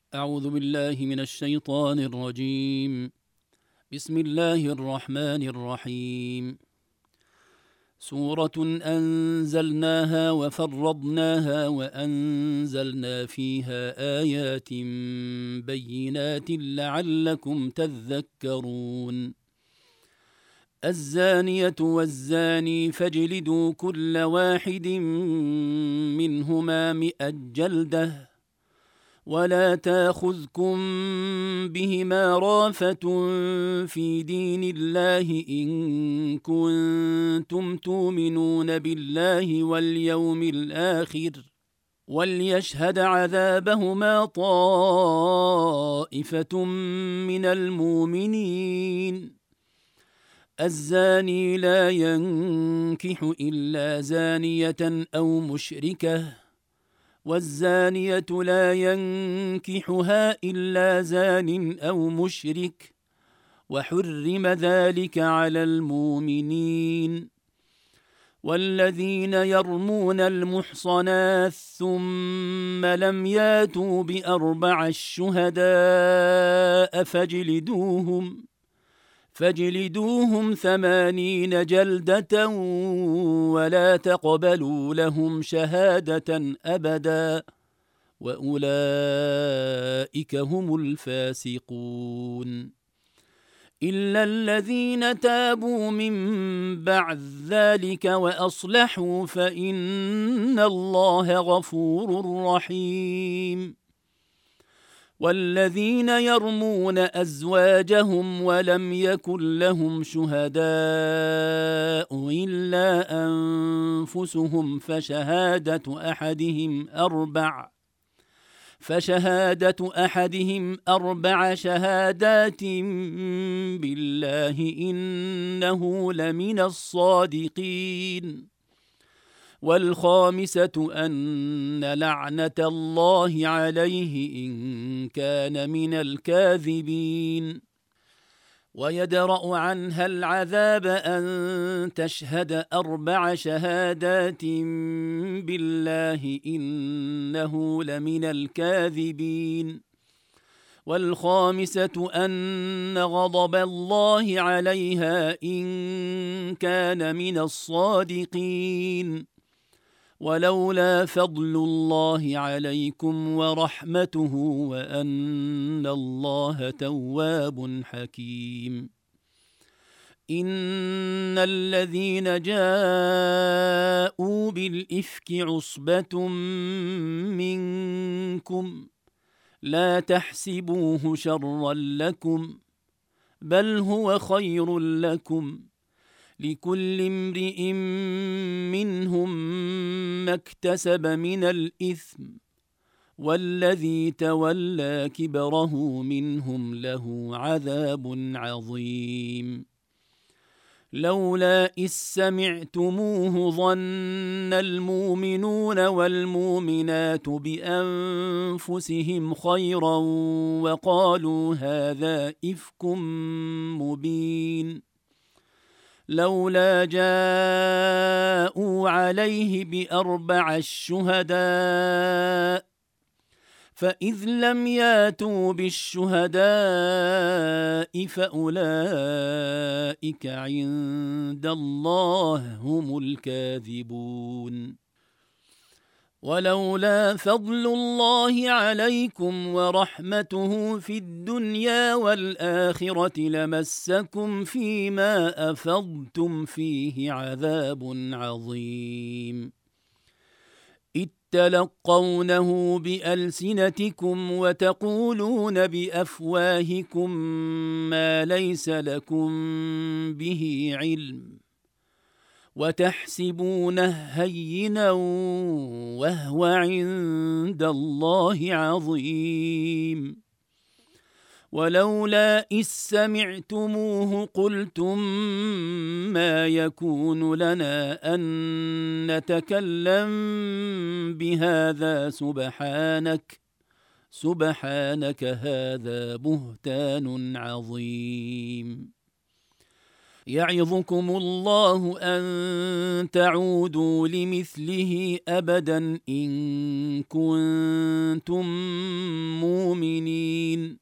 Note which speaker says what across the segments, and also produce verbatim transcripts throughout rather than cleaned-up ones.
Speaker 1: أعوذ بالله من الشيطان الرجيم. بسم الله الرحمن الرحيم. سورة أنزلناها وفرضناها وأنزلنا فيها آيات بينات لعلكم تذكرون. الزانية والزاني فاجلدوا كل واحد منهما مئة جلدة ولا تاخذكم بهما رافة في دين الله إن كنتم تؤمنون بالله واليوم الآخر وليشهد عذابهما طائفة من المؤمنين. الزاني لا ينكح إلا زانية أو مشركة والزانية لا ينكحها إلا زان أو مشرك وحرم ذلك على المؤمنين. والذين يرمون المحصنات ثم لم ياتوا بأربع الشهداء فاجلدوهم فاجلدوهم ثمانين جلدة ولا تقبلوا لهم شهادة أبدا وأولئك هم الفاسقون. إلا الذين تابوا من بعد ذلك وأصلحوا فإن الله غفور رحيم. والذين يرمون أزواجهم ولم يكن لهم شهداء إلا أنفسهم فشهادة أحدهم أربع فشهادة أحدهم أربع شهادات بالله إنه لمن الصادقين. والخامسة أن لعنة الله عليه إن كان من الكاذبين. ويدرأ عنها العذاب أن تشهد أربع شهادات بالله إنه لمن الكاذبين. والخامسة أن غضب الله عليها إن كان من الصادقين. ولولا فضل الله عليكم ورحمته وأن الله تواب حكيم. إن الذين جاءوا بالإفك عصبة منكم لا تحسبوه شرا لكم بل هو خير لكم لكل امرئ منهم ما اكتسب من الإثم والذي تولى كبره منهم له عذاب عظيم. لولا إذ سمعتموه ظن المؤمنون والمؤمنات بأنفسهم خيرا وقالوا هذا إفك مبين. لولا جاءوا عليه بأربع الشهداء فإذ لم ياتوا بالشهداء فأولئك عند الله هم الكاذبون. ولولا فضل الله عليكم ورحمته في الدنيا والآخرة لمسكم فيما أفضتم فيه عذاب عظيم. إذ تلقونه بألسنتكم وتقولون بأفواهكم ما ليس لكم به علم وتحسبونه هينا وهو عند الله عظيم. ولولا إذ سمعتموه قلتم ما يكون لنا أن نتكلم بهذا سبحانك سبحانك هذا بهتان عظيم. يعظكم الله أن تعودوا لمثله أبدا إن كنتم مؤمنين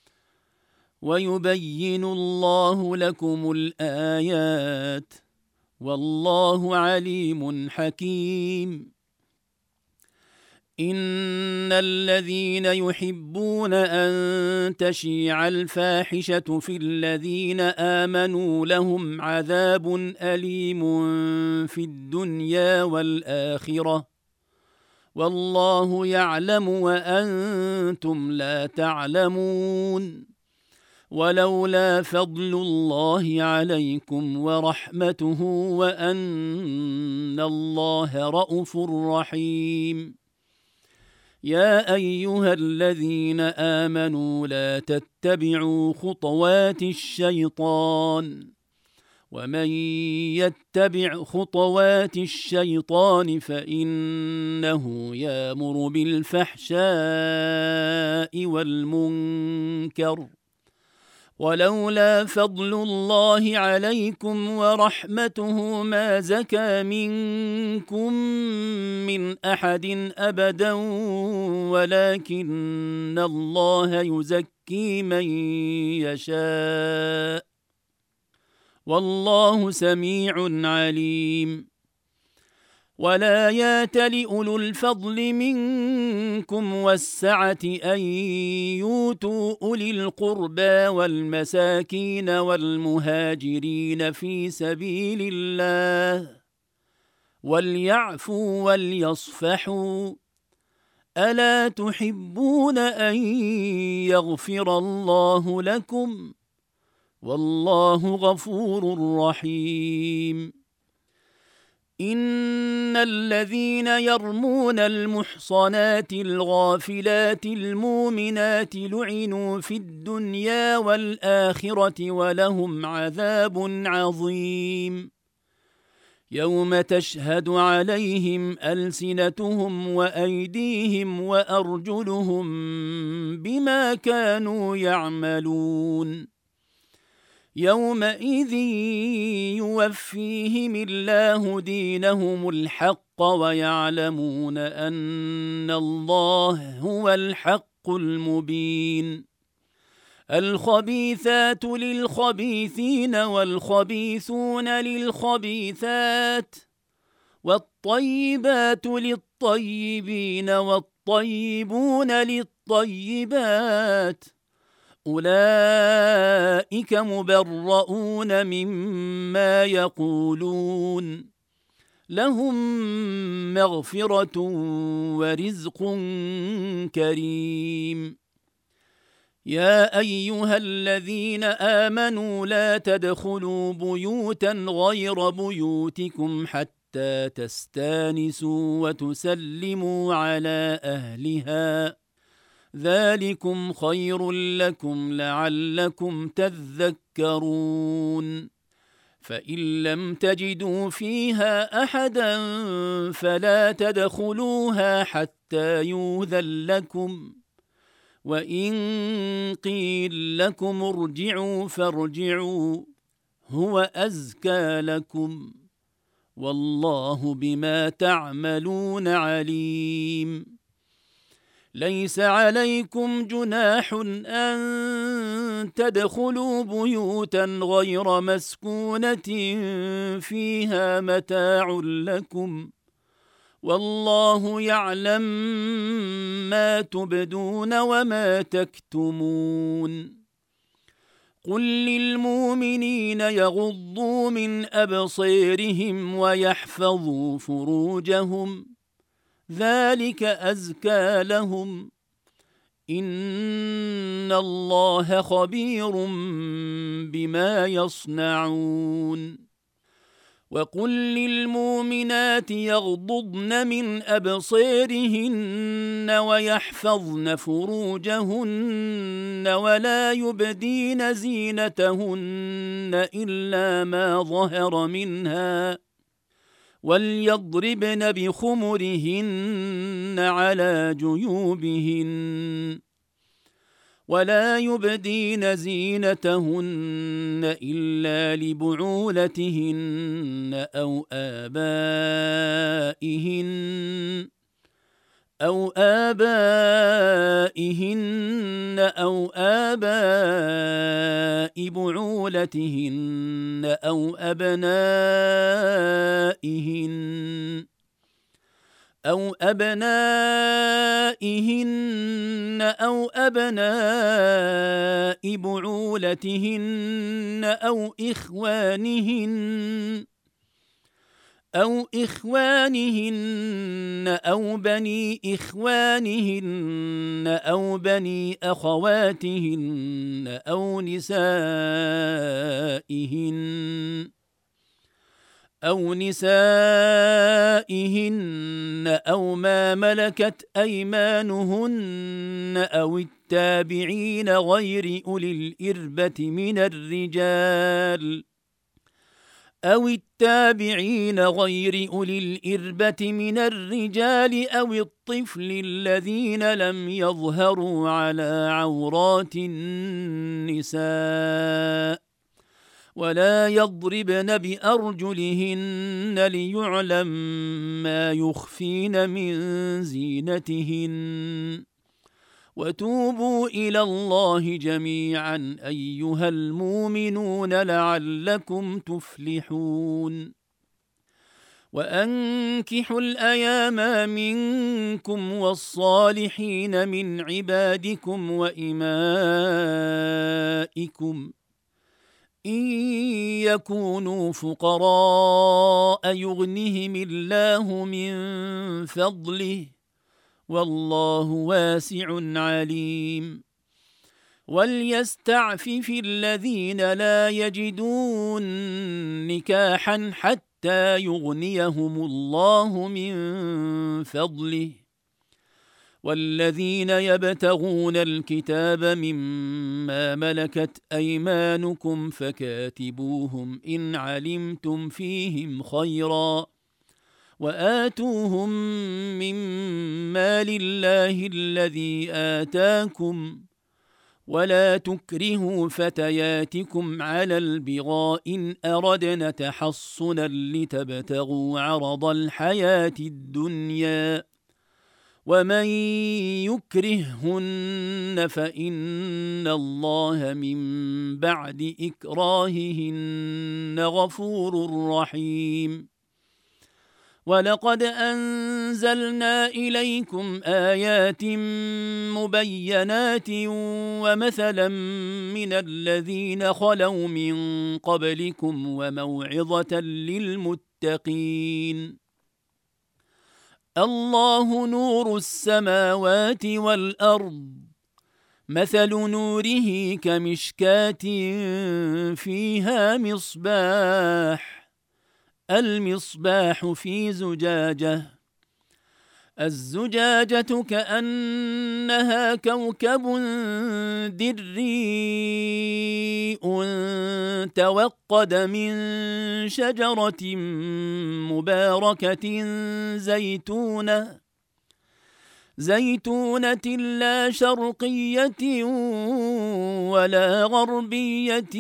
Speaker 1: ويبين الله لكم الآيات والله عليم حكيم. إن الذين يحبون أن تشيع الفاحشة في الذين آمنوا لهم عذاب أليم في الدنيا والآخرة والله يعلم وأنتم لا تعلمون. ولولا فضل الله عليكم ورحمته وأن الله رءوف رحيم. يا أيها الذين آمنوا لا تتبعوا خطوات الشيطان ومن يتبع خطوات الشيطان فإنه يأمر بالفحشاء والمنكر ولولا فضل الله عليكم ورحمته ما زكى منكم من أحد أبدا ولكن الله يزكي من يشاء والله سميع عليم. ولا يأتل أولو الفضل منكم والسعة أن يؤتوا أولي القربى والمساكين والمهاجرين في سبيل الله وليعفوا وليصفحوا ألا تحبون أن يغفر الله لكم والله غفور رحيم. إن الذين يرمون المحصنات الغافلات المؤمنات لعنوا في الدنيا والآخرة ولهم عذاب عظيم يوم تشهد عليهم ألسنتهم وأيديهم وأرجلهم بما كانوا يعملون يومئذ يوفيهم الله دينهم الحق ويعلمون أن الله هو الحق المبين. الخبيثات للخبيثين والخبيثون للخبيثات والطيبات للطيبين والطيبون للطيبات أولئك مبرؤون مما يقولون لهم مغفرة ورزق كريم. يا أيها الذين آمنوا لا تدخلوا بيوتا غير بيوتكم حتى تستانسوا وتسلموا على أهلها ذلكم خير لكم لعلكم تذكرون. فإن لم تجدوا فيها أحدا فلا تدخلوها حتى يؤذن لكم وإن قيل لكم ارجعوا فارجعوا هو أزكى لكم والله بما تعملون عليم. ليس عليكم جناح أن تدخلوا بيوتا غير مسكونة فيها متاع لكم والله يعلم ما تبدون وما تكتمون. قل للمؤمنين يغضوا من أبصارهم ويحفظوا فروجهم ذلك أزكى لهم إن الله خبير بما يصنعون. وقل للمؤمنات يغضضن من أبصارهن ويحفظن فروجهن ولا يبدين زينتهن إلا ما ظهر منها وليضربن بخمرهن على جيوبهن ولا يبدين زينتهن إلا لبعولتهن أو آبائهن أو آبائهن أو آباء بعولتهن أو أبنائهن أو أبنائهن أو أبناء بعولتهن أو إخوانهن أو إخوانهن أو بني إخوانهن أو بني أخواتهن أو نسائهن أو نسائهن أو ما ملكت أيمانهن أو التابعين غير أولي الإربة من الرجال أو التابعين غير أولي الإربة من الرجال أو الطفل الذين لم يظهروا على عورات النساء ولا يضربن بأرجلهن ليعلم ما يخفين من زينتهن وتوبوا إلى الله جميعا أيها المؤمنون لعلكم تفلحون وأنكحوا الأيام منكم والصالحين من عبادكم وإمائكم إن يكونوا فقراء يغنهم الله من فضله والله واسع عليم وليستعفف الذين لا يجدون نكاحا حتى يغنيهم الله من فضله والذين يبتغون الكتاب مما ملكت أيمانكم فكاتبوهم إن علمتم فيهم خيرا وآتوهم من مال الله الذي آتاكم ولا تكرهوا فتياتكم على البغاء إن أردنا تحصنا لتبتغوا عرض الحياة الدنيا ومن يكرههن فإن الله من بعد إكراههن غفور رحيم ولقد أنزلنا إليكم آيات مبينات ومثلا من الذين خلوا من قبلكم وموعظة للمتقين الله نور السماوات والأرض مثل نوره كمشكاة فيها مصباح المصباح في زجاجة الزجاجة كأنها كوكب دري توقد من شجرة مباركة زيتونة زيتونة لا شرقية ولا غربية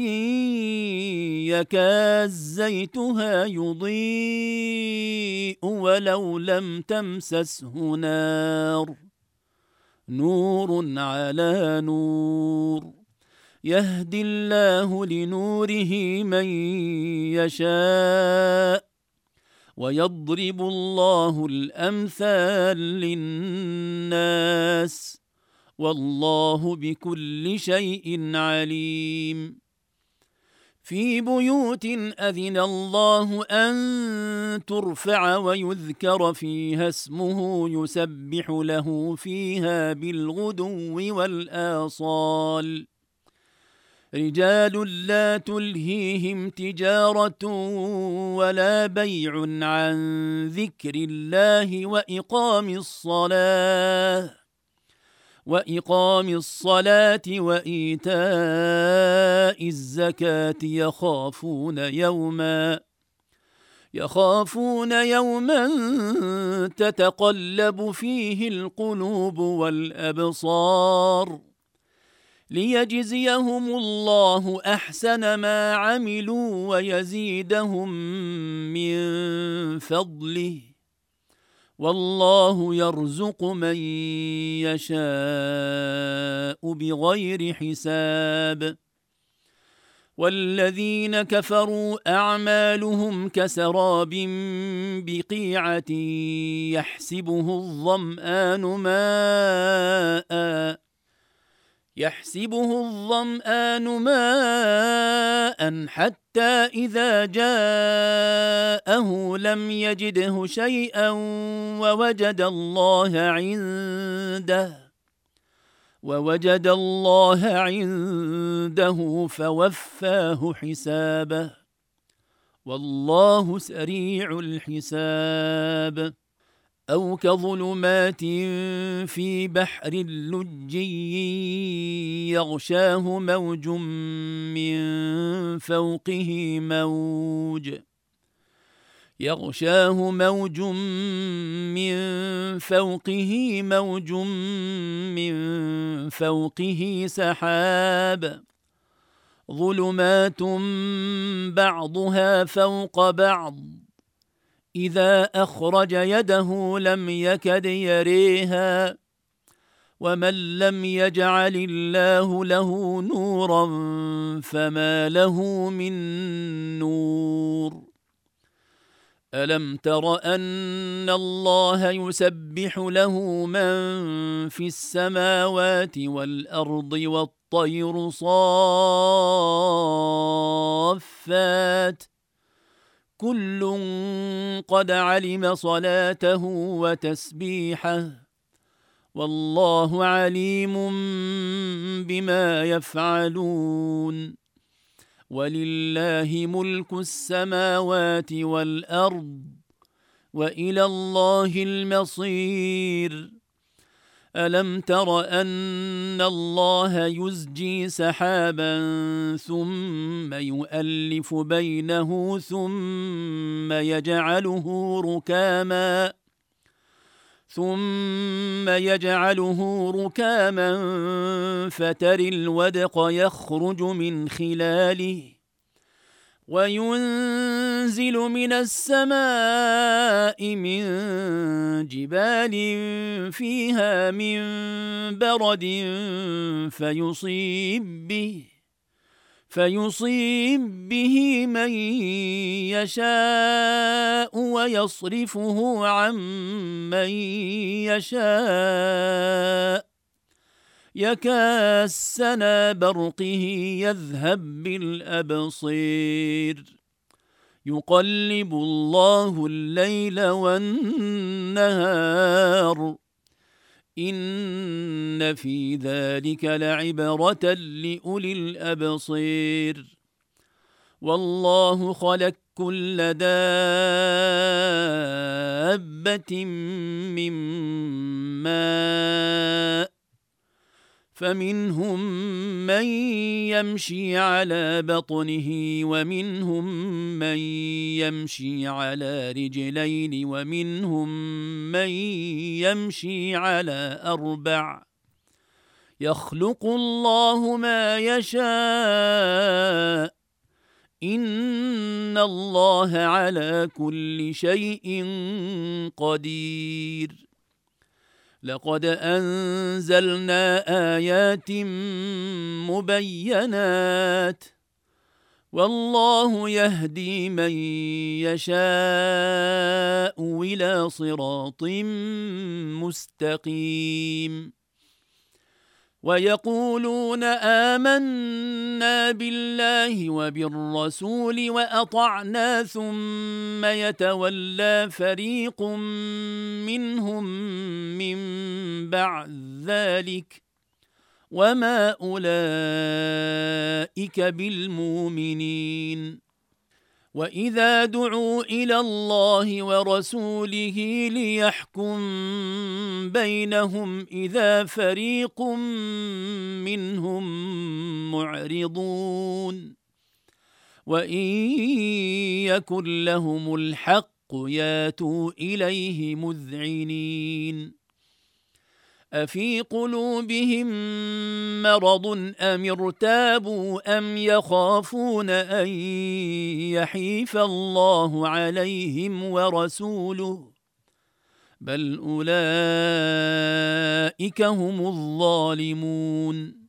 Speaker 1: يكاد زيتها يضيء ولو لم تمسسه نار نور على نور يهدي الله لنوره من يشاء ويضرب الله الأمثال للناس والله بكل شيء عليم في بيوت أذن الله أن ترفع ويذكر فيها اسمه يسبح له فيها بالغدو والآصال رجال لا تلهيهم تجارة ولا بيع عن ذكر الله وإقام الصلاة وإقام الصلاة وإيتاء الزكاة يخافون يوما يخافون يوما تتقلب فيه القلوب والأبصار ليجزيهم الله أحسن ما عملوا ويزيدهم من فضله والله يرزق من يشاء بغير حساب. والذين كفروا أعمالهم كسراب بقيعة يحسبه الظمآن ماءً يحسبه الظمآن ماءً حتى إذا جاءه لم يجده شيئا ووجد الله عنده ووجد الله عنده فوفاه حسابه والله سريع الحساب. أو كظلمات في بحر لجي يغشاه موج من فوقه موج يغشاه موج من فوقه موج من فوقه سحاب ظلمات بعضها فوق بعض إذا أخرج يده لم يكد يريها ومن لم يجعل الله له نورا فما له من نور. ألم تر أن الله يسبح له من في السماوات والأرض والطير صافات كل قد علم صلاته وتسبيحه والله عليم بما يفعلون. ولله ملك السماوات والأرض وإلى الله المصير. ألم تر أن الله يزجي سحابا ثم يؤلف بينه ثم يجعله ركاما ثم يجعله ركاما فترى الودق يخرج من خلاله وينزل من السماء من جبال فيها من برد فيصيب به فيصيب به من يشاء ويصرفه عن من يشاء يكاد سنا برقه يذهب بالأبصير يقلب الله الليل والنهار إن في ذلك لعبرة لأولي الأبصير. والله خلق كل دابة من ماء فمنهم من يمشي على بطنه ومنهم من يمشي على رجلين ومنهم من يمشي على أربع يخلق الله ما يشاء إن الله على كل شيء قدير. لقد أنزلنا آيات مبينات والله يهدي من يشاء إلى صراط مستقيم. ويقولون آمنا بالله وبالرسول وأطعنا ثم يتولى فريق منهم من بعد ذلك وما أولئك بالمؤمنين. وإذا دعوا إلى الله ورسوله ليحكم بينهم إذا فريق منهم معرضون وإن يكن لهم الحق ياتوا إليه مذعنين. أفي قلوبهم مرض أم ارتابوا أم يخافون أن يحيف الله عليهم ورسوله بل أولئك هم الظالمون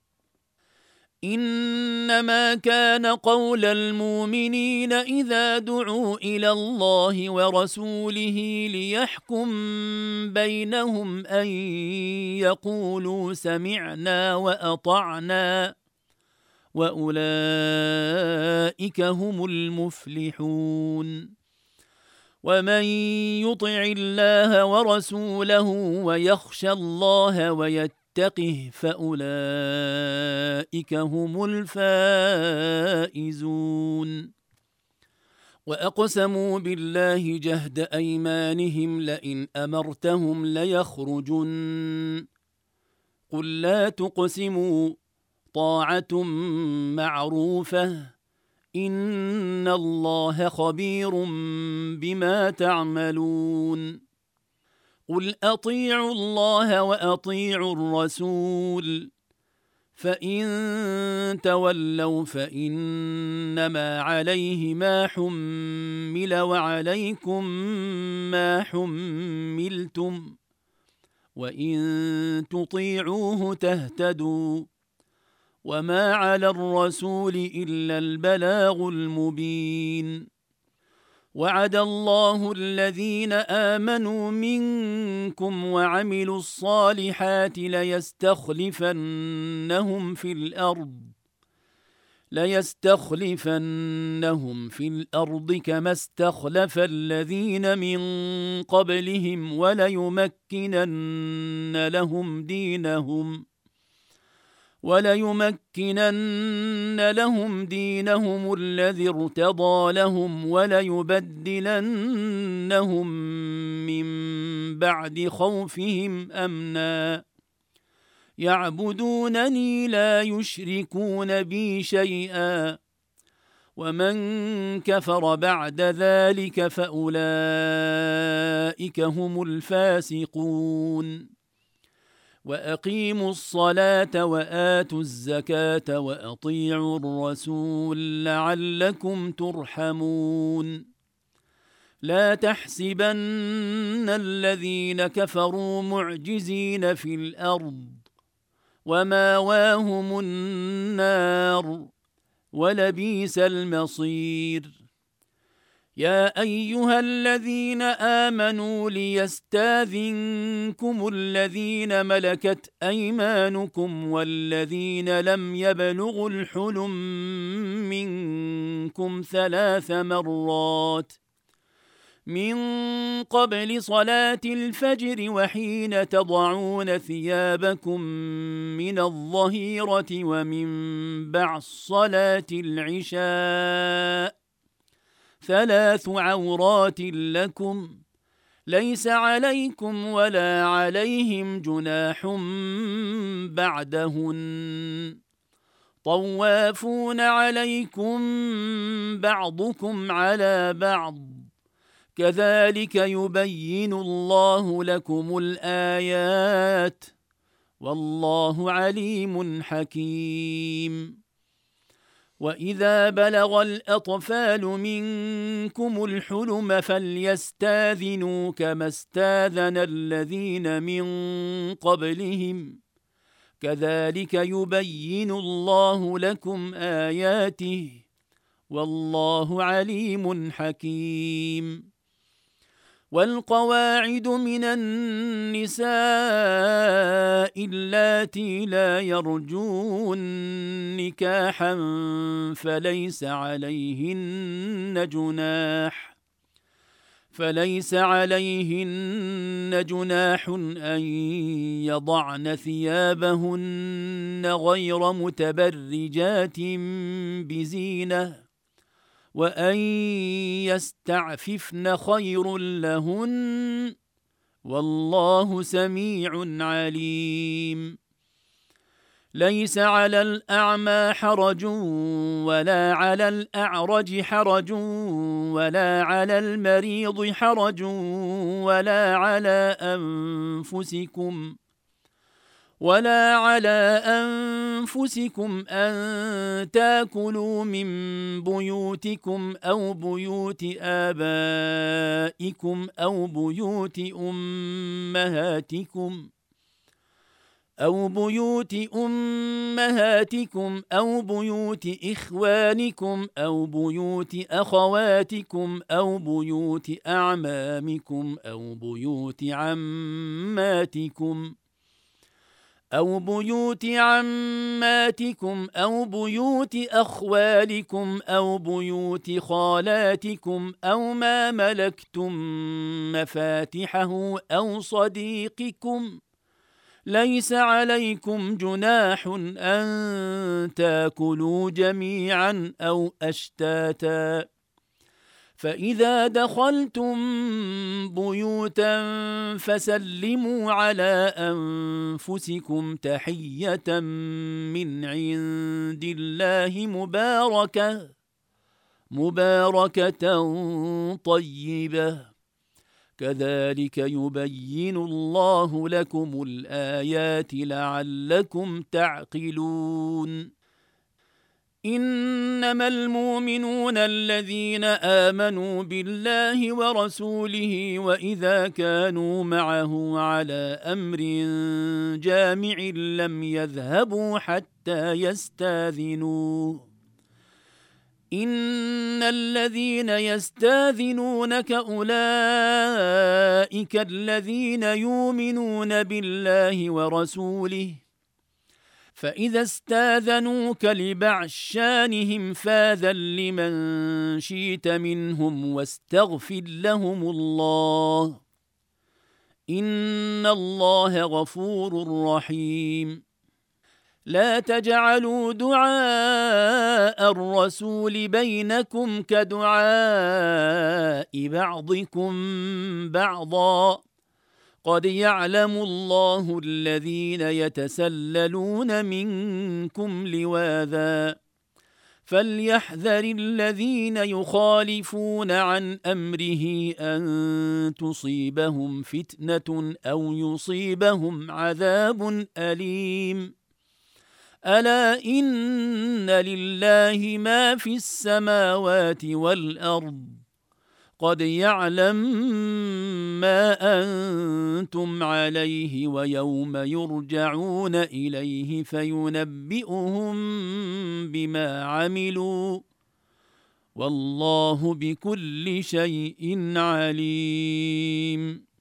Speaker 1: إنما كان قول المؤمنين إذا دعوا إلى الله ورسوله ليحكم بينهم أن يقولوا سمعنا وأطعنا وأولئك هم المفلحون ومن يطع الله ورسوله ويخشى الله ويتقه فأولئك هم الفائزون وأقسموا بالله جهد أيمانهم لئن أمرتهم ليخرجن قل لا تقسموا طاعة معروفة إن الله خبير بما تعملون قل أطيعوا الله وأطيعوا الرسول فإن تولوا فإنما عليه ما حمل وعليكم ما حملتم وإن تطيعوه تهتدوا وما على الرسول إلا البلاغ المبين وعد الله الذين آمنوا منكم وعملوا الصالحات ليستخلفنهم في الأرض ليستخلفنهم في الأرض كما استخلف الذين من قبلهم وليمكنن لهم دينهم وليمكنن لهم دينهم الذي ارتضى لهم وليبدلنهم من بعد خوفهم أمنا يعبدونني لا يشركون بي شيئا ومن كفر بعد ذلك فأولئك هم الفاسقون وأقيموا الصلاة وآتوا الزكاة وأطيعوا الرسول لعلكم ترحمون لا تحسبن الذين كفروا معجزين في الأرض وماواهم النار ولبئس المصير يا أيها الذين آمنوا ليستاذنكم الذين ملكت أيمانكم والذين لم يبلغوا الحلم منكم ثلاث مرات من قبل صلاة الفجر وحين تضعون ثيابكم من الظهيرة ومن بعد صلاة العشاء ثلاث عورات لكم ليس عليكم ولا عليهم جناح بعدهن طوافون عليكم بعضكم على بعض كذلك يبين الله لكم الآيات والله عليم حكيم وإذا بلغ الأطفال منكم الحلم فليستاذنوا كما استاذن الذين من قبلهم كذلك يبين الله لكم آياته والله عليم حكيم والقواعد من النساء اللاتي لا يرجون نكاحا فليس عليهن جناح فليس عليهن جناح أن يضعن ثيابهن غير متبرجات بزينة وأن يستعففن خير لهن والله سميع عليم ليس على الأعمى حرج ولا على الأعرج حرج ولا على المريض حرج ولا على أنفسكم ولا على أنفسكم أن تاكلوا من بيوتكم أو بيوت آبائكم أو بيوت أمهاتكم أو بيوت أمهاتكم أو بيوت إخوانكم أو بيوت أخواتكم أو بيوت أعمامكم أو بيوت عماتكم أو بيوت عماتكم أو بيوت أخوالكم أو بيوت خالاتكم أو ما ملكتم مفاتحه أو صديقكم. ليس عليكم جناح أن تاكلوا جميعا أو أشتاتا، فإذا دخلتم بيوتا فسلموا على أنفسكم تحية من عند الله مباركة مباركة طيبة، كذلك يبين الله لكم الآيات لعلكم تعقلون. إنما المؤمنون الذين آمنوا بالله ورسوله وإذا كانوا معه على أمر جامع لم يذهبوا حتى يستاذنوه. إن الذين يستاذنونك أولئك الذين يؤمنون بالله ورسوله، فإذا استاذنوك لبعض شانهم فاذن لمن شئت منهم واستغفر لهم الله، إن الله غفور رحيم. لا تجعلوا دعاء الرسول بينكم كدعاء بعضكم بعضا، قد يعلم الله الذين يتسللون منكم لواذا، فليحذر الذين يخالفون عن أمره أن تصيبهم فتنة أو يصيبهم عذاب أليم. ألا إن لله ما في السماوات والأرض، قد يعلم ما أنتم عليه ويوم يرجعون إليه فينبئهم بما عملوا، والله بكل شيء عليم.